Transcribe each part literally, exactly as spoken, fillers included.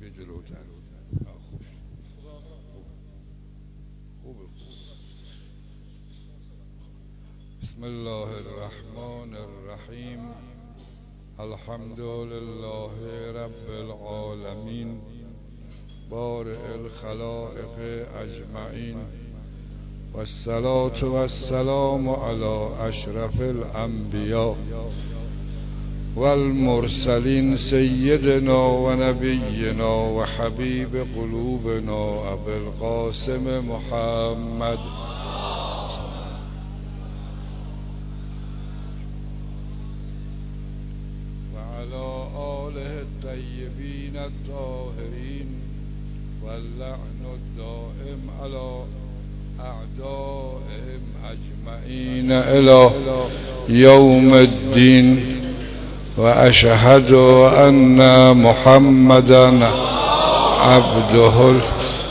جلوتر. خوب خوب. بسم الله الرحمن الرحیم. الحمد لله رب العالمین بارئ الخلائق اجمعین والصلاة والسلام علی اشرف الانبیاء والمرسلین سیدنا و نبینا و حبیب قلوبنا ابی القاسم محمد و علی آله الطیبین الطاهرین واللعن الدائم علی اعدائهم اجمعین الی یوم الدین و اشهد ان محمدا عبده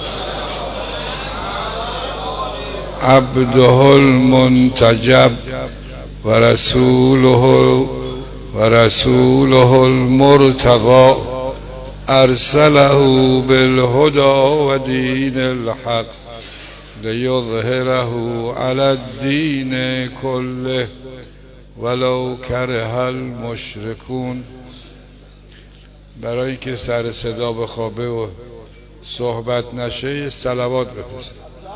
عبده المنتجب و رسوله و رسوله المرتضى ارسله بالهدى و دین الحق لیظهره علی الدین کله ولو کره المشرکون. برای که سر صدا بخوابه و صحبت نشه یه صلوات بفرست.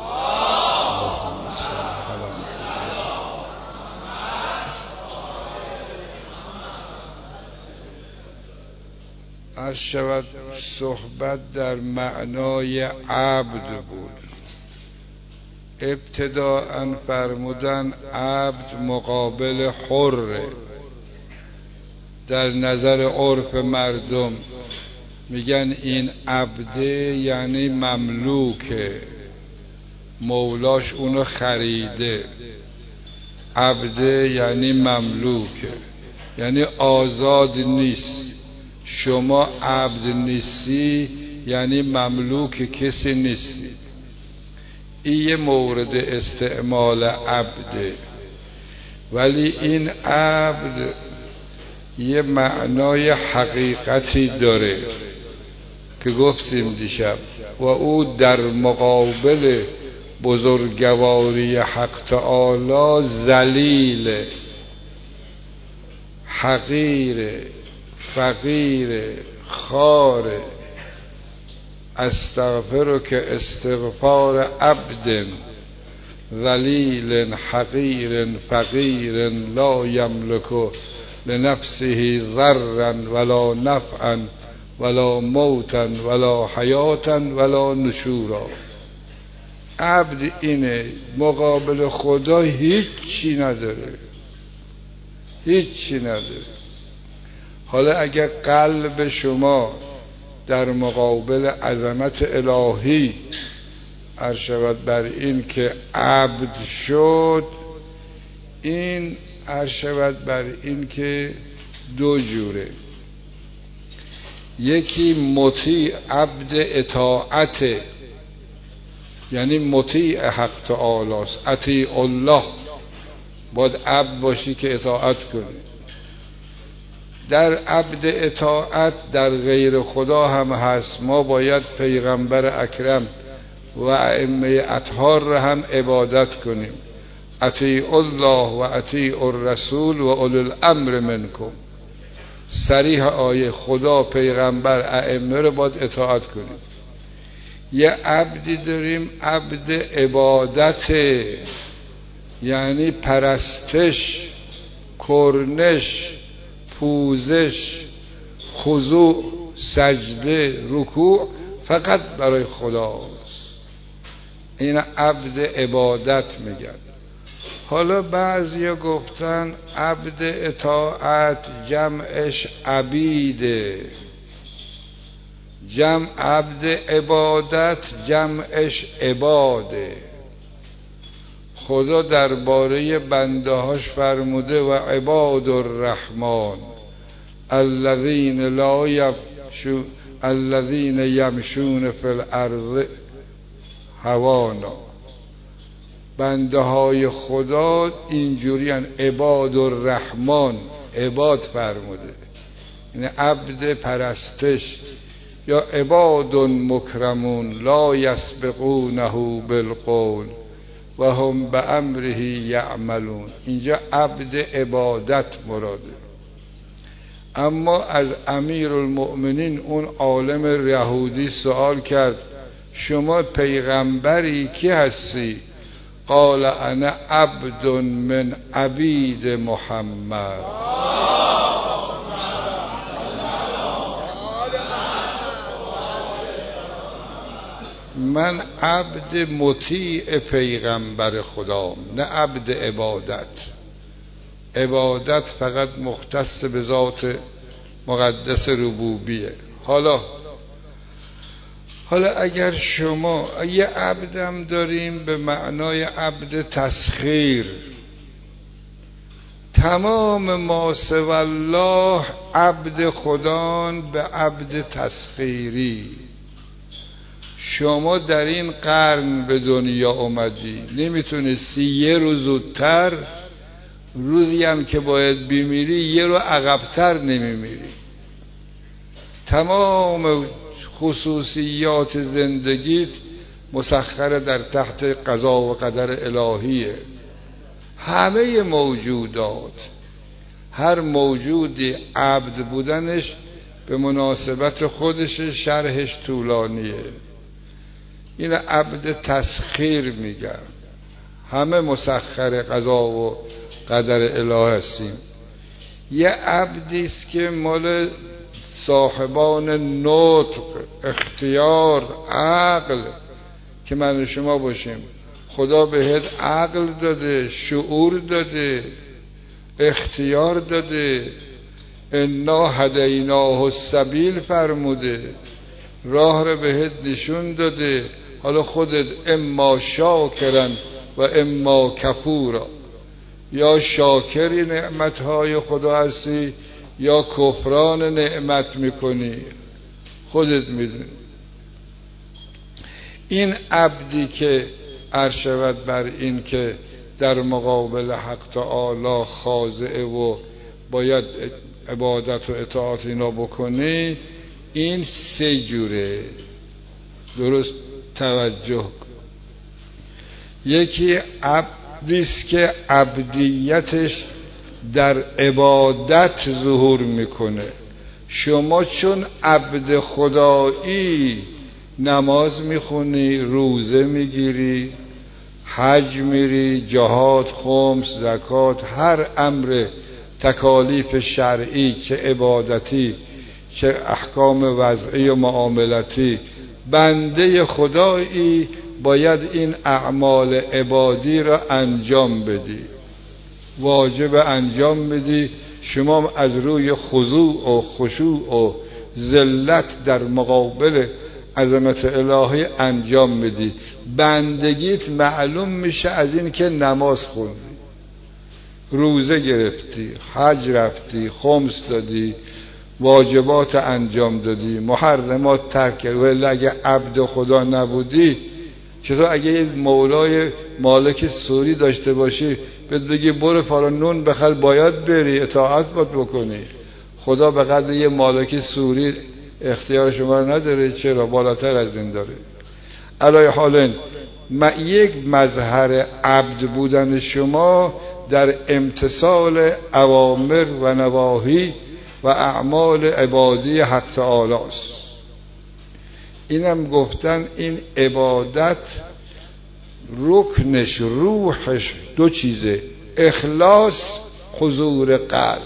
عرض شود صحبت در معنای عبد بود. ابتداءً فرمودن عبد مقابل حر. در نظر عرف مردم میگن این عبده یعنی مملوکه، مولاش اونو خریده. عبده یعنی مملوکه، یعنی آزاد نیست. شما عبد نیستی یعنی مملوک کسی نیستی. این یه مورد استعمال عبده. ولی این عبد یه معنای حقیقتی داره که گفتیم دیشب، و او در مقابل بزرگواری حق تعالی ذلیل، حقیر، فقیر، خار. استغفرک استغفار عبد ذلیل حقیر فقیر لا یملک لنفسه ضرا ولا نفعا ولا موتا ولا حیاتا ولا نشورا. عبد اینه، مقابل خدا هیچی نداره، هیچی نداره. حالا اگر قلب شما در مقابل عظمت الهی عرض شود بر این که عبد شد، این عرض شود بر این که دو جوره. یکی مطیع عبد اطاعت، یعنی مطیع حق تعالی است. اطیع الله، باید عبد باشی که اطاعت کنی. در عبد اطاعت در غیر خدا هم هست. ما باید پیغمبر اکرم و ائمه اطهار را هم عبادت کنیم. اطیع الله و اطیع الرسول و اولی الامر منکم. صریح آیه. خدا، پیغمبر، ائمه را باید اطاعت کنیم. یه عبدی داریم عبد عبادت، یعنی پرستش، کرنش، پوزش، خضوع، سجده، رکوع فقط برای خداست. این عبد عبادت میگن. حالا بعضیا گفتن عبد اطاعت جمعش عبیده، جمع عبد عبادت جمعش عباده. خدا درباره بنده هاش فرموده و عباد الرحمن الذین لا یمشون الذین یمشون فی الارض هوانا. بنده های خدا اینجوری هن. عباد الرحمن، عباد فرموده، یعنی عبد پرستش، یا عباد مکرمون لا یسبقونه بالقول و هم به امره یعملون. اینجا عبد عبادت مراده. اما از امیرالمؤمنین اون عالم یهودی سوال کرد شما پیغمبری کی هستی؟ قال انا عبد من عبید محمد. من عبد مطیع پیغمبر خدام، نه عبد عبادت. عبادت فقط مختص به ذات مقدس ربوبیه. حالا حالا اگر شما یه عبدم داریم به معنای عبد تسخیر، تمام ما سوی الله عبد خدان به عبد تسخیری. شما در این قرن به دنیا اومدی، نمیتونستی یه روز زودتر، روزی هم که باید بمیری یه رو عقبتر نمیمیری. تمام خصوصیات زندگیت مسخر در تحت قضا و قدر الهیه. همه موجودات، هر موجودی عبد بودنش به مناسبت خودش، شرحش طولانیه. این عبد تسخیر میگن. همه مسخر قضا و قدر الهی هستیم. یه عبدی است که مال صاحبان نطق، اختیار، عقل که من و شما باشیم. خدا بهت عقل داده، شعور داده، اختیار داده. انا هدیناه السبیل فرموده، راه رو بهت نشون داده. حالا خودت اما شاکرن و اما کفورا، یا شاکری نعمتهای خدا هستی یا کفران نعمت میکنی، خودت میدونی. این عبدی که عرشود بر این که در مقابل حق تعالی خاضعه و باید عبادت و اطاعت اینا بکنی، این سه جوره. درست توجه. یکی عبدیست که عبدیتش در عبادت ظهور میکنه. شما چون عبد خدایی نماز میخونی، روزه میگیری، حج میری، جهاد، خمس، زکات، هر امر تکالیف شرعی چه عبادتی چه احکام وضعی و معاملتی، بنده خدایی باید این اعمال عبادی را انجام بدی، واجب انجام بدی. شما از روی خضوع و خشوع و ذلت در مقابل عظمت الهی انجام بدی. بندگیت معلوم میشه از این که نماز خوندی، روزه گرفتی، حج رفتی، خمس دادی، واجبات انجام دادی، محرمات ترک کردی. ولی اگه عبد خدا نبودی، چطور اگه یه مولای مالک سوری داشته باشی بهت بگی برو فلان نون بخر، باید بری، اطاعت باید بکنی. خدا به قدر یه مالک سوری اختیار شما رو نداره؟ چرا؟ بالاتر از این داره. علای حال یک مظهر عبد بودن شما در امتثال اوامر و نواهی و اعمال عبادی حق تعالی است. اینم گفتن این عبادت رکنش، روحش دو چیزه: اخلاص، حضور قلب.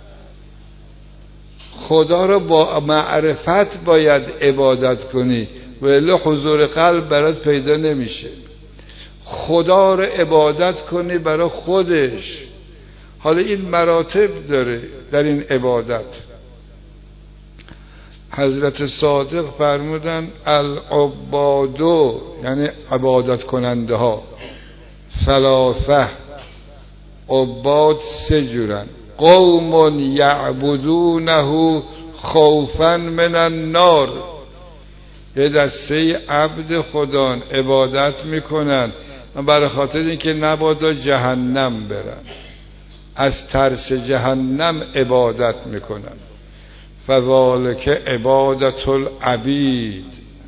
خدا رو با معرفت باید عبادت کنی، ولی حضور قلب برات پیدا نمیشه. خدا رو عبادت کنی برای خودش. حالا این مراتب داره در این عبادت. حضرت صادق فرمودن العبادو، یعنی عبادت کننده ها، ثلاثه، عباد سه جورن: قوم یعبدونه خوفا من النار، یه دسته عبد خدا عبادت میکنن برای خاطر اینکه نبادا جهنم برن، از ترس جهنم عبادت میکنن. فذالک عبادت العبید،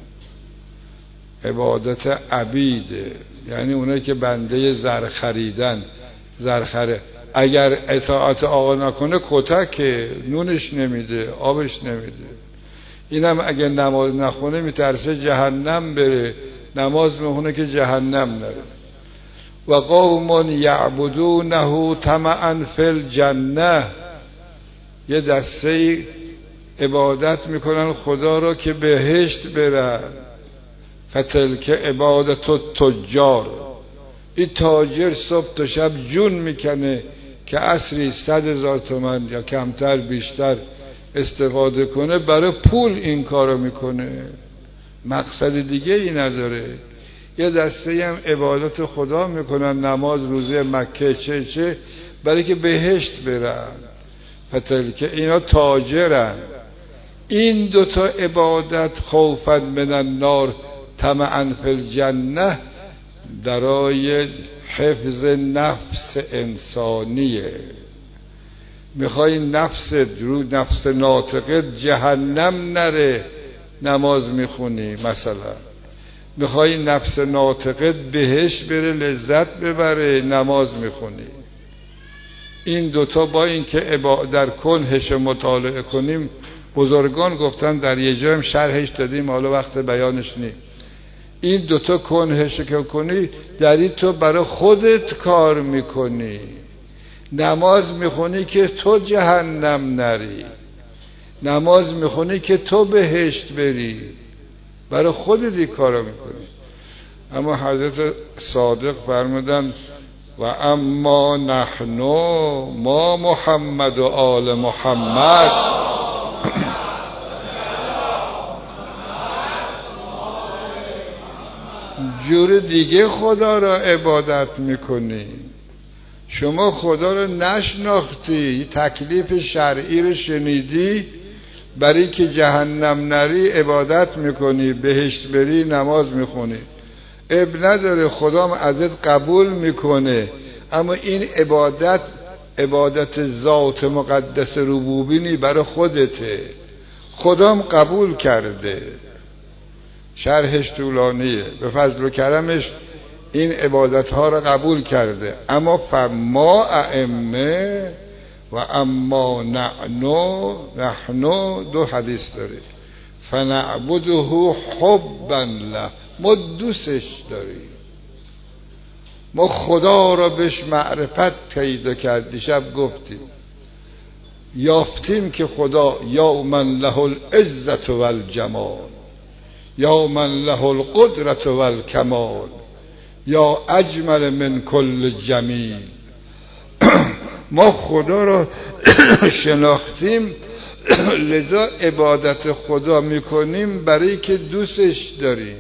عبادت عبیده، یعنی اونایی که بنده زر خریدن، زرخره. اگر اطاعت آقا نکنه کتکه، نونش نمیده، آبش نمیده. اینم اگه نماز نخونه میترسه جهنم بره، نماز میخونه که جهنم نره. و قوم یعبدونه طمعا فی الجنه، یه دسته عبادت میکنن خدا رو که بهشت برن. فتلک عبادت التجار، این تاجر صبح تا شب جون میکنه که عصری صد هزار تومن یا کمتر بیشتر استفاده کنه، برای پول این کارو میکنه، مقصد دیگه ای نداره. یه دسته هم عبادت خدا میکنن، نماز روزه مکه چه چه، برای که بهشت برن. فتلک، اینا تاجرن. این دوتا عبادت خوفا من النار طمعا فی الجنه درای حفظ نفس انسانیه. میخوای نفس رو نفس ناطقه جهنم نره، نماز میخونی مثلا. میخوای نفس ناطقه بهشت بره، لذت ببره، نماز میخونی. این دوتا با این که در کنهش مطالعه کنیم، بزرگان گفتن، در یه جایم شرحش دادیم، حالا وقت بیانش نیم. این دوتا کنهش که کنی، در این تو برای خودت کار میکنی. نماز میخونی که تو جهنم نری، نماز میخونی که تو بهشت بری، برای خودت این کارو میکنی. اما حضرت صادق فرمودن و اما نحن ما محمد و آل محمد، جور دیگه خدا را عبادت میکنی. شما خدا را نشناختی، تکلیف شرعی رو شنیدی، برای که جهنم نری عبادت میکنی، بهشت بری نماز میخونی. اب نداره، خدام ازت قبول میکنه، اما این عبادت عبادت ذات مقدس ربوبینی برای خودته، خدام قبول کرده. شرحش طولانیه، به فضل و کرمش این عبادت ها را قبول کرده. اما فما ائمه و اما نحنو نحنو دو حدیث داره. فنعبده حبا له، ما دوستش داریم، ما خدا را بهش معرفت پیدا کردیم. شب گفتیم یافتیم که خدا یا من له العزت و الجمال، یا من له القدرت و الکمال، یا اجمل من کل جمیل. ما خدا را شناختیم، لذا عبادت خدا میکنیم برای که دوستش داریم.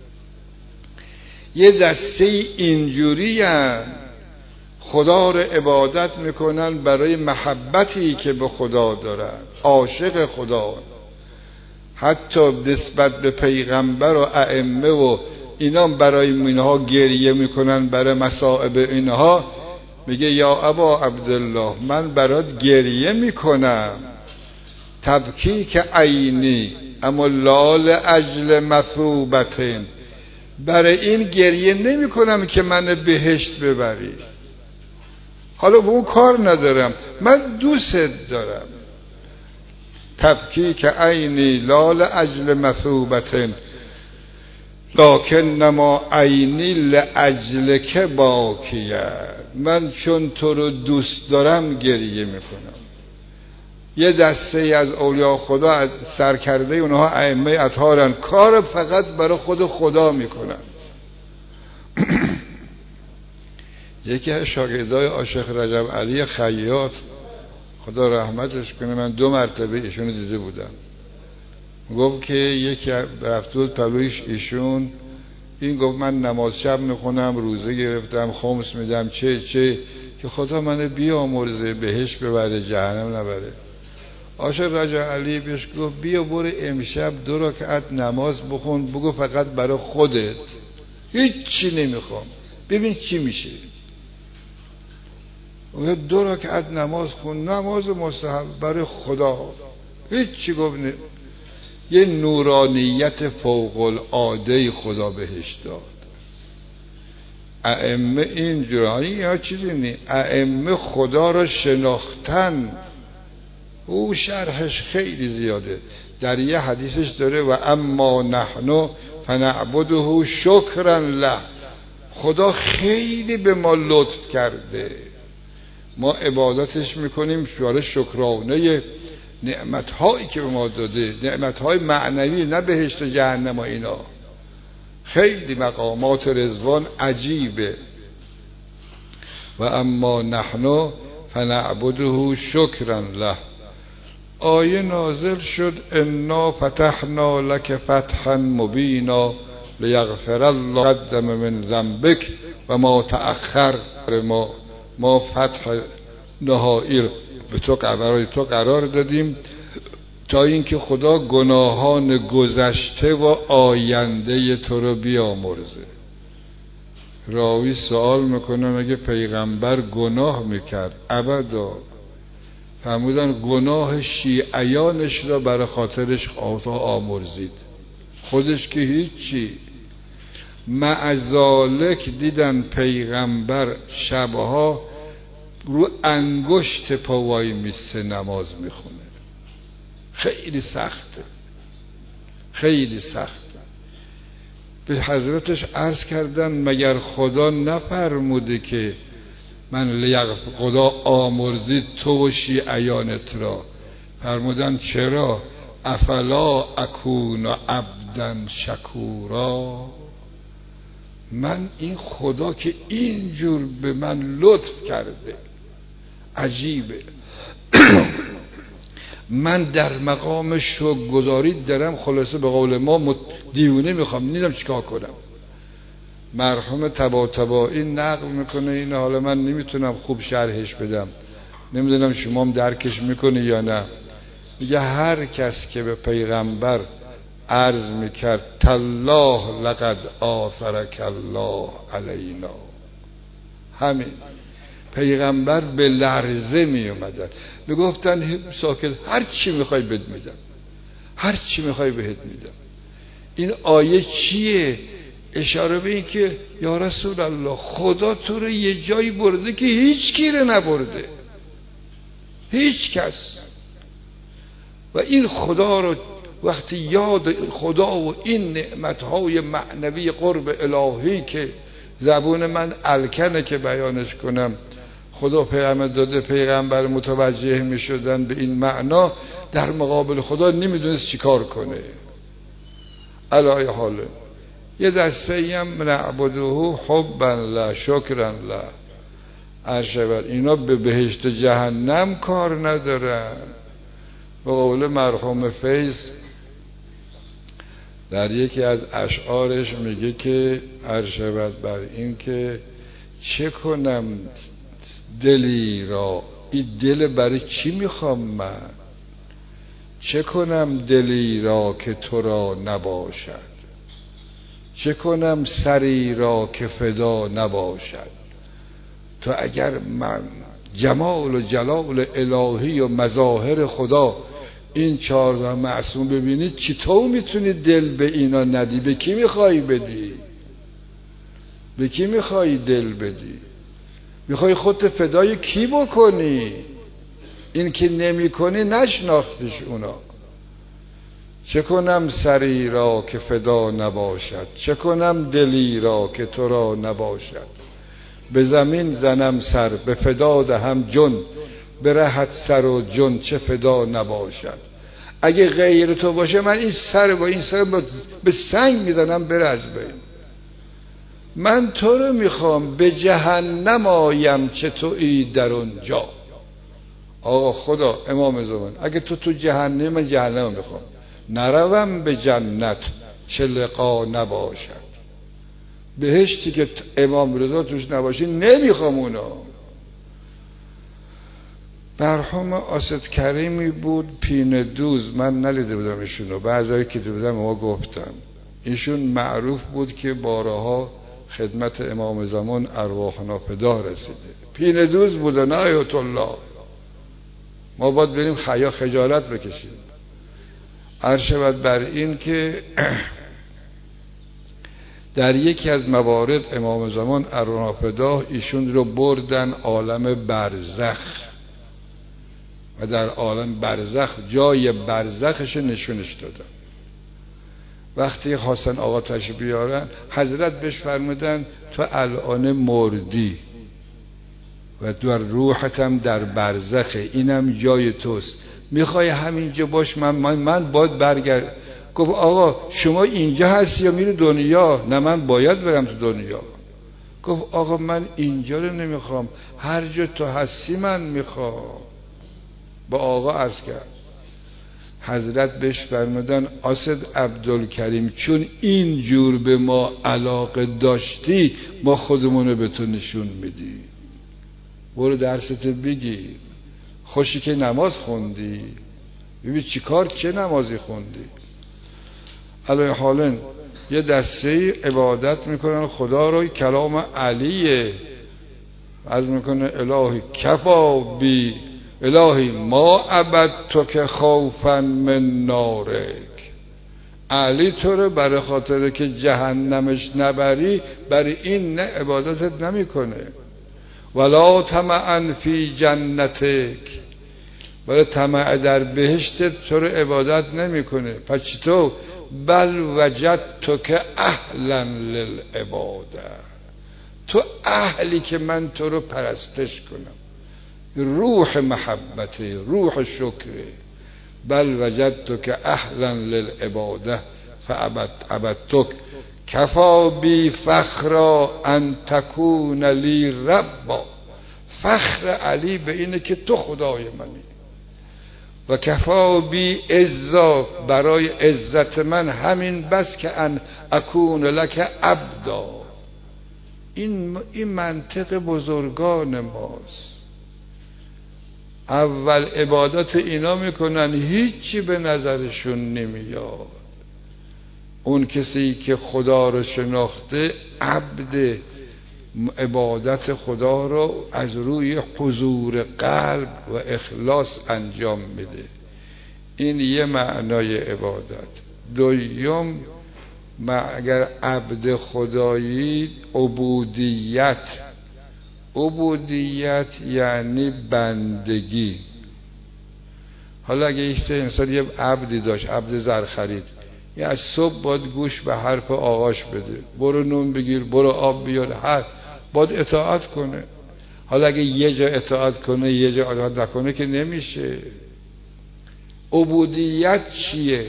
یه دسته اینجوری هم خدا را عبادت میکنن برای محبتی که به خدا دارن، عاشق خدا. حتی نسبت به پیغمبر و ائمه و اینا برای اینها گریه میکنن، برای مصائب اینها. میگه یا ابا عبدالله، من برات گریه میکنم، تبکی که عینی اما لال اجل مثوبتین، برای این گریه نمی کنم که من بهشت ببری، حالا به اون کار ندارم، من دوست دارم. تبکی که عینی لال اجل مثوبتین لکن نما عینی لاجل که باکیه، من چون تو رو دوست دارم گریه میکنم. یه دسته از اولیاء خدا از سرکرده اونها ائمه اطهارن، کار فقط برای خود خدا میکنن. یکی از شاگردای عاشق رجب علی خیاط، خدا رحمتش کنه، من دو مرتبه ایشونو دیده بودم، گفت که یکی رفت بود پلویش ایشون، این گفت من نماز شب میخونم، روزه گرفتم، خمس میدم، چه چه که خدا منو بیامرزه، بهش ببره جهنم نبره. عاشق رجب علی بهش گفت بیا برو امشب دو رکعت نماز بخون، بگو فقط برای خودت، هیچ چی نمیخوام، ببین چی میشه. دو رکعت نماز خون، نماز مستحب برای خدا. هیچ چی گفت نه. یه نورانیت فوق العاده خدا بهش داد. ائمه اینجوری یا چیزی نی، ائمه خدا را شناختن. او شرحش خیلی زیاده. در یه حدیثش داره و اما نحن فنعبده شکرا له. خدا خیلی به ما لطف کرده، ما عبادتش میکنیم شوار شکرانه نعمتهایی که به ما داده، نعمتهای معنوی، نه بهشت و جهنم و اینا. خیلی مقامات رضوان عجیبه. و اما نحن فنعبده شکرا له. آیه نازل شد انا فتحنا لك فتحا مبینا لیغفر الله قدم من ذنبک و ما تأخر. ما ما فتح نهایی به تو قرار تو قرار دادیم تا اینکه خدا گناهان گذشته و آینده تو رو بیامرزه. راوی سوال میکنه مگه پیغمبر گناه میکرد؟ ابدا. فرمودن گناه شیعیانش را برای خاطرش خدا آمرزید، خودش که هیچی. معذالک دیدن پیغمبر شبها رو انگشت پاوای میسه نماز میخونه. خیلی سخته، خیلی سخته. به حضرتش عرض کردن مگر خدا نفرموده که من لیغفر خدا آمرزید تو و شیعیانت را؟ فرمودن چرا؟ افلا اکون عبدا شکورا. من این خدا که اینجور به من لطف کرده عجیبه. من در مقام شکرگزاری دارم. خلاصه به قول ما دیوونه میخوام، نیدم چیکار کنم. مرحوم طباطبایی نقل میکنه این، حالا من نمیتونم خوب شرحش بدم، نمیدونم شما هم درکش میکنه یا نه. میگه هر کس که به پیغمبر عرض میکرد تالله لقد آثرک الله علینا، همین پیغمبر به لرزه میومدن میگفتن ساکت، هر چی میخوای بهت میدم، هر چی میخوای بهت میدم. این آیه چیه؟ اشاره به این که یا رسول الله خدا تو رو یه جایی برده که هیچ کی رو نبرده، هیچ کس. و این خدا رو وقتی یاد خدا و این نعمتهای معنوی قرب الهی که زبون من الکنه که بیانش کنم، خدا پیغمبر داده، پیغمبر متوجه می شدن به این معنا، در مقابل خدا نمیدونست چی کار کنه. علای حاله یه دسته هم نعبده حبا لا شکرا لا ارشبت. اینا به بهشت جهنم کار ندارن. به قول مرحوم فیض در یکی از اشعارش میگه که ارشبت بر این که چه کنم دلی را، این دل برای چی میخوام من؟ چه کنم دلی را که تو را نباشد، چه کنم سری را که فدا نباشد. تو اگر من جمال و جلال الهی و مظاهر خدا این چهارده معصوم ببینید، چطور میتونی دل به اینا ندی؟ به کی میخوای بدی؟ به کی میخوای دل بدی؟ میخوای خودت فدای کی بکنی؟ این که نمی کنی نشناختش اونا. چه کنم سری را که فدا نباشد، چه کنم دلی را که تو را نباشد. به زمین زنم سر به فدا دهم جن، به رهت سر و جن چه فدا نباشد. اگه غیر تو باشه من این سر و این سر به سنگ میزنم بره از بین. من تو رو میخوام، به جهنم آیم چه تویی در اونجا. آقا خدا امام زمان اگه تو تو جهنم، من جهنم میخوام، نروم به جنت چه لقا نباشد. بهشتی که امام رضا توش نباشی نمیخوام اونا. مرحوم آسد کریمی بود پینه دوز، من نلیده بودم ایشونو، بعضایی که دیده بودم ما گفتم. ایشون معروف بود که بارها خدمت امام زمان ارواحنا فدا رسیده. پینه دوز بودن آیت الله. ما باید بریم خیا خجالت بکشیم. عرض شود بر این که در یکی از موارد امام زمان ارواح‌پداه ایشون رو بردن عالم برزخ و در عالم برزخ جای برزخش نشونش دادن. وقتی خواستن آقا تشریف بیارن، حضرت بهش فرمودن تو الان مردی و در روحت هم در برزخه، اینم جای توست، میخوای همینجا باش؟ من من, من باید برگرد. گفت آقا شما اینجا هستی یا میری دنیا؟ نه من باید برم تو دنیا. گفت آقا من اینجا رو نمیخوام، هر جا تو هستی من میخوام. با آقا عرض کرد. حضرت بهش فرمودن اسد عبدالکریم چون اینجور به ما علاقه داشتی ما خودمونو به تو نشون میدی، برو درستو بگی. خوشی که نماز خوندی، ببین چی کار چه نمازی خوندی. علی حالن یه دسته عبادت میکنن خدا رو، کلام علیه عرض میکنه الهی کفا بی، الهی ما عبدتو که خوفا من نارک. علی تو رو برای خاطر که جهنمش نبری برای این نه عبادتت نمیکنه. ولا طمعا فی جنتک، برای طمع در بهشتت تو رو عبادت نمیکنه. پس چطور؟ بل وجدتو که اهلا للعباده، تو اهلی که من تو رو پرستش کنم. روح محبته، روح شکره. بل وجدتو که اهلا للعباده فعبدتک کفا بی فخرا ان تکون لی ربا. فخر علی به اینه که تو خدای منی. و کفا بی عزا، برای عزت من همین بس که ان اکون لک عبدا. این این منطق بزرگان ماست. اول عبادت اینا میکنن هیچی به نظرشون نمیاد. اون کسی که خدا رو شناخته عبد عبادت خدا رو از روی حضور قلب و اخلاص انجام میده. این یه معنای عبادت. دوم، اگر عبد خدایی عبودیت. عبودیت یعنی بندگی. حالا اگه یک سه انسان یه عبدی داشت، عبد زر خرید، یه از صبح باید گوش به حرف آقاش بده، برو نون بگیر، برو آب بیار، هر باید اطاعت کنه. حالا اگه یه جا اطاعت کنه یه جا اطاعت نکنه که نمیشه. عبودیت چیه؟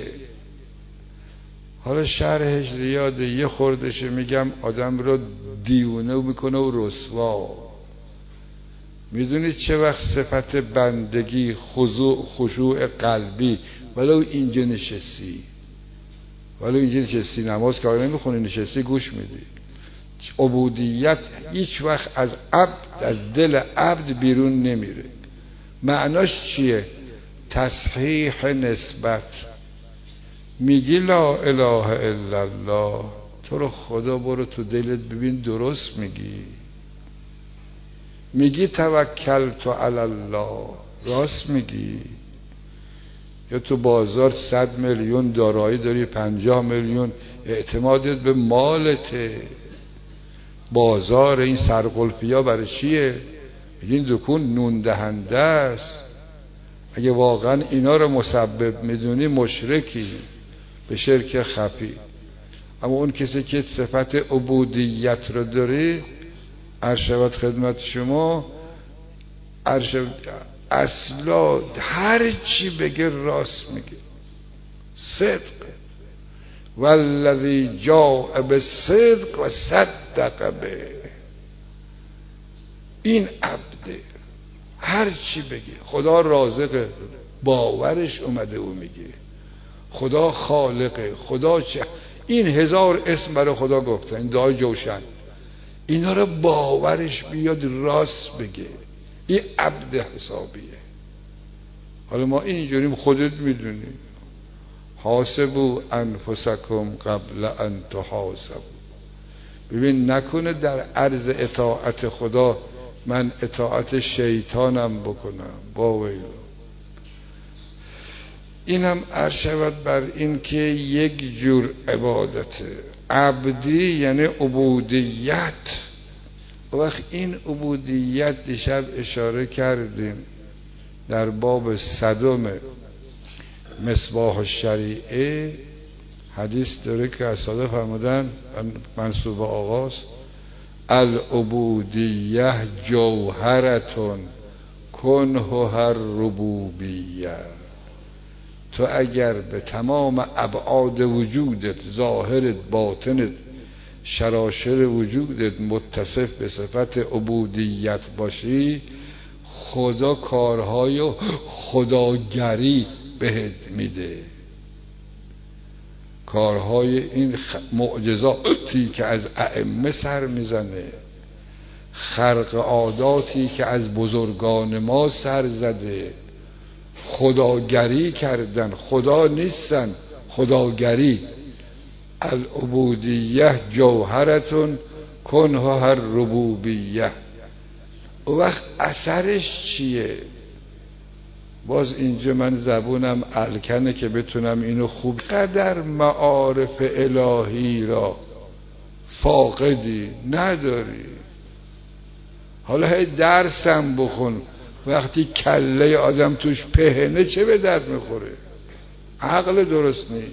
حالا شرحش زیاده، یه خوردش میگم آدم رو دیونه میکنه و رسوا. میدونید چه وقت صفت بندگی، خضوع، خشوع قلبی، ولو اینجا نشستی، ولو اینجا نشستی نماز کار نمیخونی، نشستی گوش میدی. عبودیت هیچ وقت از عبد، از دل عبد بیرون نمیره. معناش چیه؟ تصحیح نسبت. میگی لا اله الا الله، تو رو خدا برو تو دلت ببین درست میگی. میگی توکلت علی الله، راست میگی. یا تو بازار صد میلیون دارایی داری، پنجاه میلیون اعتمادت به مالته. بازار این سرقلفی ها برای چیه؟ میگی این دکون نون دهنده است. اگه واقعا اینا رو مسبب میدونی مشرکی، به شرک خفی. اما اون کسی که صفت عبودیت رو داری، عرشبت خدمت شما، عرشبت اصلا هر چی بگه راست میگه. صدق، والذی جاء بالصدق و صدق به. این عبده هر چی بگه. خدا رازقه، باورش اومده او میگه. خدا خالقه، خدا چه، این هزار اسم برای خدا گفته، این دعای جوشن، اینا رو باورش بیاد راست بگه. این عبد حسابیه. حالا ما اینجوریم، خودت میدونی. حاسبوا انفسکم قبل ان تحاسبوا. ببین نکنه در عرض اطاعت خدا من اطاعت شیطانم بکنم. با ویلا این هم عرض شود بر این که یک جور عبادته. عبدی یعنی عبودیت. وقت این عبودیت دیشب اشاره کردیم در باب صدم مصباح الشریعه، حدیث داره که از صادق فرمودن منصوب آغاز العبودیه جوهرتون کنهها ربوبیه. تو اگر به تمام ابعاد وجودت، ظاهرت، باطنت، شراشر وجودت متصف به صفت عبودیت باشی، خدا کارهای خداگری بهت میده. کارهای این معجزاتی که از ائمه سر میزنه، خرق عاداتی که از بزرگان ما سر زده، خداگری کردن، خدا نیستن، خداگری. العبودیه جوهرتون کنها هر ربوبیه. و وقت اثرش چیه؟ باز اینجا من زبونم الکنه که بتونم اینو خوب. قدر معارف الهی را فاقدی نداری. حالا هی درسم بخون، وقتی کله آدم توش پهنه چه به درد میخوره؟ عقل درست نی.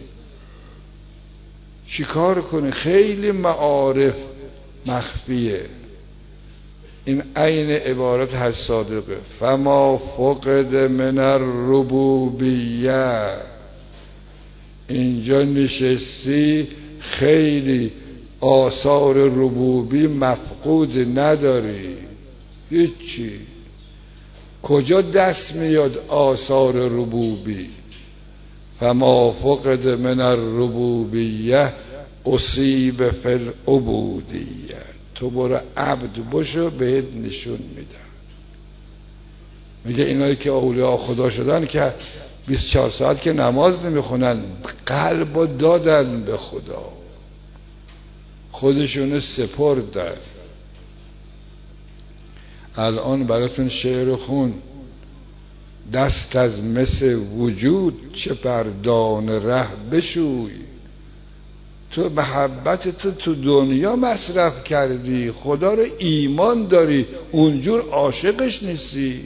چی کار کنه؟ خیلی معارف مخفیه. این عین عبارت هست صادقه فما فقد من الربوبیه. اینجا نشستی خیلی آثار ربوبی مفقود نداری. هیچی. کجا دست میاد آثار ربوبی؟ فما فقد من الربوبیه اصیب فی العبودیه. تو برو عبد باشو بهت نشون میدم. میگه اینایی که اولیاء خدا شدن که بیست و چهار ساعت که نماز نمیخونن، قلبو دادن به خدا، خودشونو سپردن. الان براتون شعر خون دست از مس وجود چه بر دان ره بشوی. تو محبت تو تو دنیا مصرف کردی، خدا رو ایمان داری، اونجور عاشقش نیستی.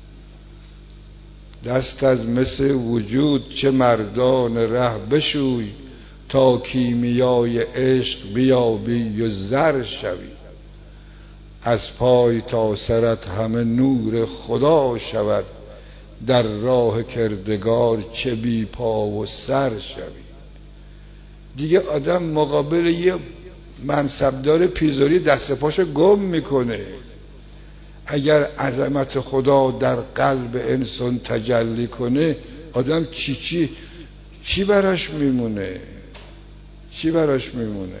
دست از مس وجود چه مردان ره بشوی تا کیمیای عشق بیابی و زر شوی. از پای تا سرت همه نور خدا شود در راه کردگار چه بی پا و سر شوی. دیگه آدم مقابل یه منصبدار پیزاری دست پاشو گم میکنه. اگر عظمت خدا در قلب انسان تجلی کنه، آدم چی چی چی براش میمونه؟ چی براش میمونه؟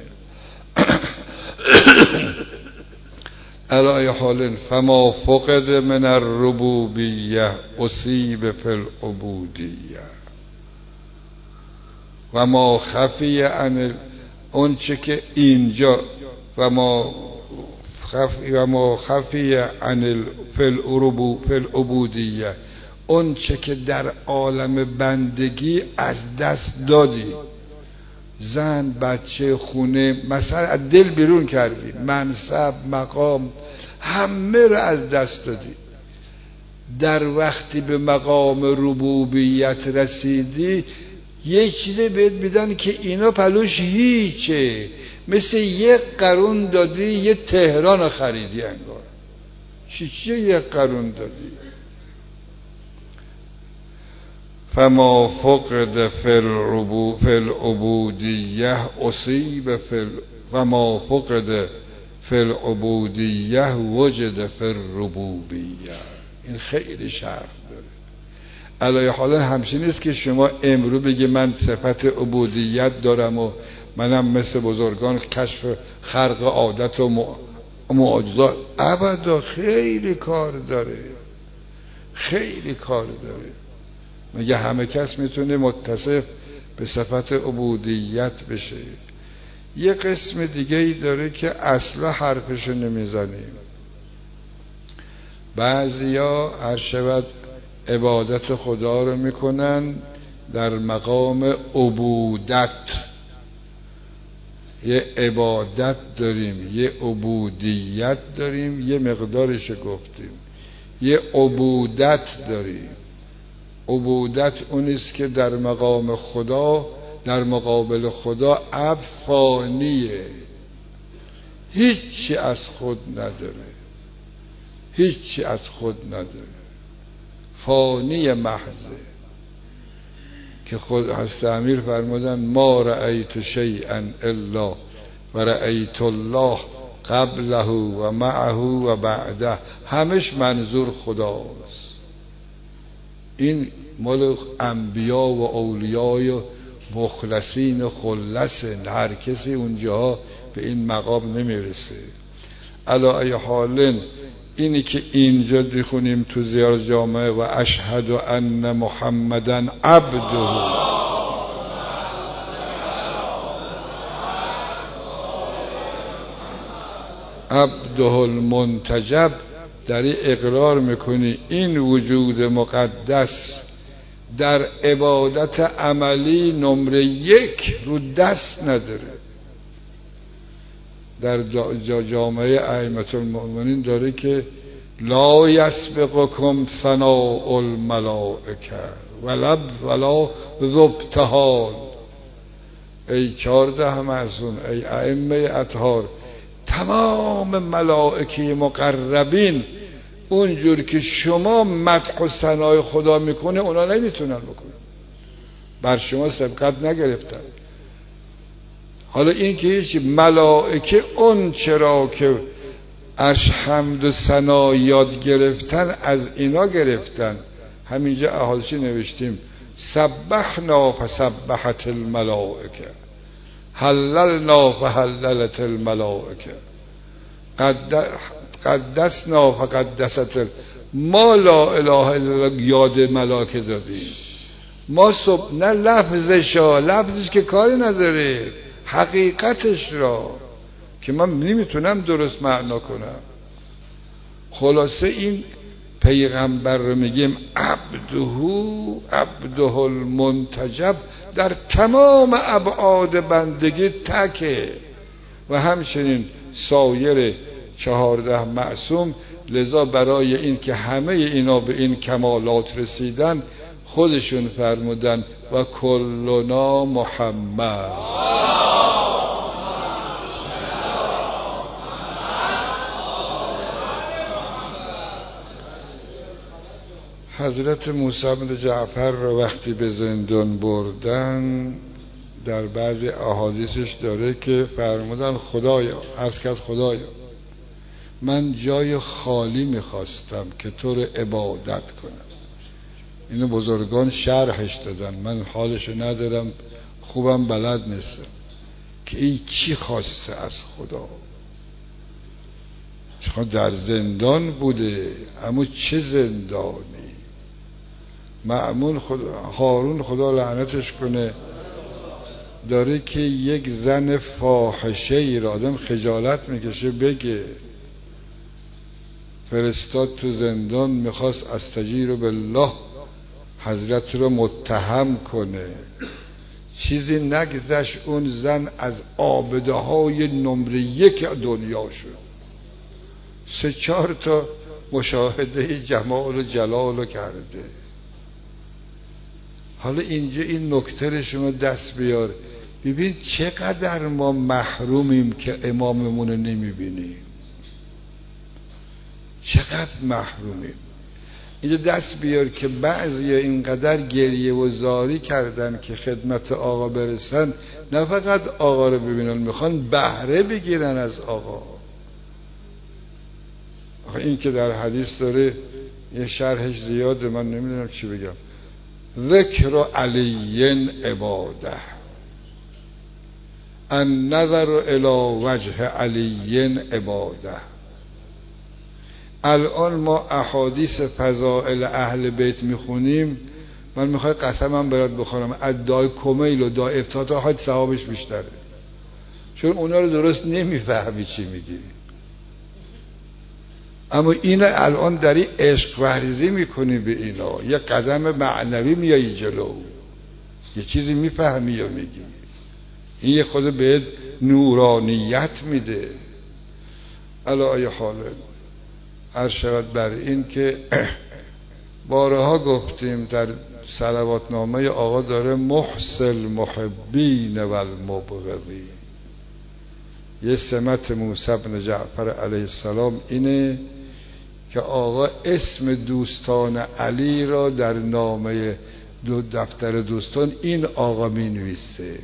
علای حال فما فقد من الربوبیه اصیب فی العبودیه و ما خفی عن اون چه که اینجا و ما خفی و ما خفی عن فی العبودیه، اون چه که در عالم بندگی از دست دادی، زن، بچه، خونه، مثلا از دل بیرون کردی، منصب، مقام، همه رو از دست دادی. در وقتی به مقام ربوبیت رسیدی، یه چیزی بهت میدن که اینا پلوش هیچه. مثل یک قرون دادی یه تهران خریدی انگار. چی چیه یک قرون دادی؟ فما فقد فی العبودیه اصیب فی فما فقد فی العبودیه وجد فی الربوبیه. این خیلی شرح داره. علای حالا همچین نیست که شما امرو بگی من صفت عبودیت دارم و منم مثل بزرگان کشف خرق عادت و معجزات. ابدا، خیلی کار داره، خیلی کار داره. میگه همه کس میتونه متصف به صفت عبودیت بشه. یه قسم دیگه ای داره که اصلا حرفشو نمیزنیم. بعضیا هر شود عبادت خدا رو میکنن، در مقام عبودت. یه عبادت داریم، یه عبودیت داریم، یه مقدارش گفتیم. یه عبودت داریم. عبودت اونیست که در مقام خدا، در مقابل خدا عبد فانیه، هیچی از خود نداره، هیچی از خود نداره، فانی محضه. که خود حضرت امیر فرمودن ما رأیت شیئا الا و رأیت الله قبله و معه و بعده، همش منظور خداست. این مال انبیا و اولیای و مخلصین و خلصه، هر کسی اونجا به این مقام نمیرسه. علی ای حال اینی که اینجا میخونیم تو زیار جامعه و اشهد ان محمدن عبده، عبده المنتجب، داری اقرار میکنی این وجود مقدس در عبادت عملی نمره یک رو دست نداره. در جامعه ائمه المؤمنین داره که لا یسبقکم ثناء الملائکه ولا ولا ذو ابتهال. ای چارده معصوم، ای ائمه اطهار، تمام ملائکه مقربین اونجور که شما مدح و ثنای خدا میکنه اونا نمیتونن بکنن، بر شما سبقت نگرفتن. حالا این که هیچ، ملائکه اون چرا که از حمد و ثنا یاد گرفتن از اینا گرفتن. همینجا احادیثی نوشتیم سبحنا فسبحت الملائکه، حللنا فحللت الملائکه، قدسنا فقدست ال... ما لا اله الا الله یاد ملائکه دادیم. ما صبح نه لفظش ها، لفظش که کاری نداره، حقیقتش را که من نمیتونم درست معنا کنم. خلاصه این پیغمبر رو میگیم عبدهو، عبده المنتجب، در تمام ابعاد بندگی تکه. و همچنین سایر چهارده معصوم. لذا برای این که همه اینا به این کمالات رسیدن خودشون فرمودن و کلنا محمد. حضرت موسی بن جعفر رو وقتی به زندان بردن در بعضی احادیثش داره که فرمودن خدایا، عرض کرد خدایا من جای خالی میخواستم که تو رو عبادت کنم. اینو بزرگان شرحش دادن، من حالشو ندارم، خوبم بلد نیستم که این چی خواسته از خدا. چون در زندان بوده، اما چه زندانی. مأمون خدا، هارون خدا لعنتش کنه، داره که یک زن فاحشه ای را آدم خجالت میکشه بگه، فرستاد تو زندان، میخواست استجیر بالله حضرت رو متهم کنه. چیزی نگذشت اون زن از عابده های نمره یک دنیا شد. سه چهار تا مشاهده جمال و جلال رو کرده. حالا اینجا این نکته رو شما دست بیار، ببین چقدر ما محرومیم که اماممون رو نمیبینیم، چقدر محرومیم. اینجا دست بیار که بعضی اینقدر گریه و زاری کردن که خدمت آقا برسن، نه فقط آقا رو ببینن، میخوان بهره بگیرن از آقا. این که در حدیث داره یه شرحش زیاده، من نمیدونم چی بگم. ذکر علی عباده، النظر الی وجه علی عباده. الان ما احادیث فضائل اهل بیت میخونیم، من میخوای قسمم برات بخورم ادعای کمیل و دعای افتتاح های ثوابش بیشتره، چون اونا رو درست نمیفهمی چی میگی. اما اینا الان داری عشق ورزی میکنی به اینا، یه قدم معنوی میایی جلو. یه چیزی میفهمی یا میگی؟ این یه خود بهت نورانیت میده. علی ای حال عرض شود بر این که بارها گفتیم در صلوات نامه آقا داره محصل محبین و المبغضین. یه سمت موسی بن جعفر علیه السلام اینه که آقا اسم دوستان علی را در نامه دو دفتر دوستان این آقا می نویسه،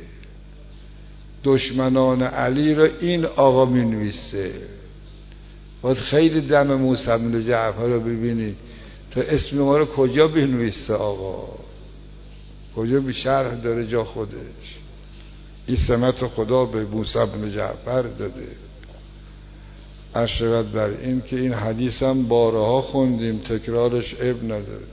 دشمنان علی را این آقا می نویسه. باید خیلی دم موسی بن جعفر رو ببینی تا اسم ما رو کجا بنویسه آقا، کجا به شرح داره جا خودش. این سمت رو خدا به موسی بن جعفر داده. اشرت بر این که این حدیث هم بارها خوندیم، تکرارش عیب نداره.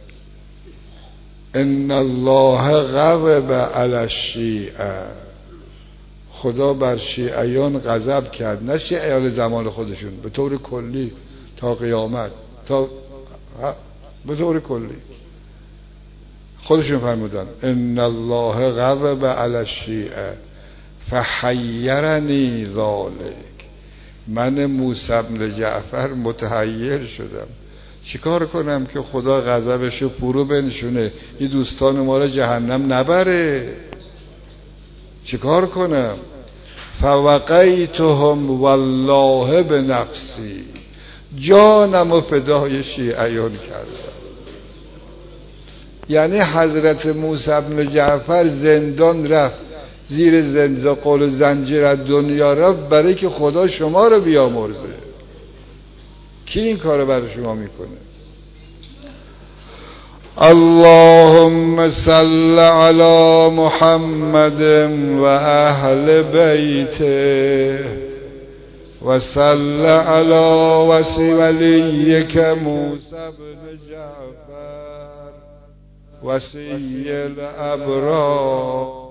ان الله غضب علی الشیعه، خدا بر شیعیان غضب کرد، نه شیعیان زمان خودشون، به طور کلی تا قیامت، تا به طور کلی خودشون فرمودن ان الله غضب علی الشیعه فحیرنی ذلک. من موسی بن جعفر متحیر شدم، چیکار کنم که خدا غضبشو فرو بنشونه، این دوستان ما رو جهنم نبره، چیکار کنم؟ فوقیتهم والله بنفسی، جانم و فدای شیعیان کردم. یعنی حضرت موسی بن جعفر زندان رفت، زیر زنزقل و زنجیر از دنیا رفت برای که خدا شما رو بیامرزه. کی این کار برای شما میکنه؟ اللهم صل علی محمد و اهل بیته و صل علی وصی ولیک موسی بن جعفر وصی الابرار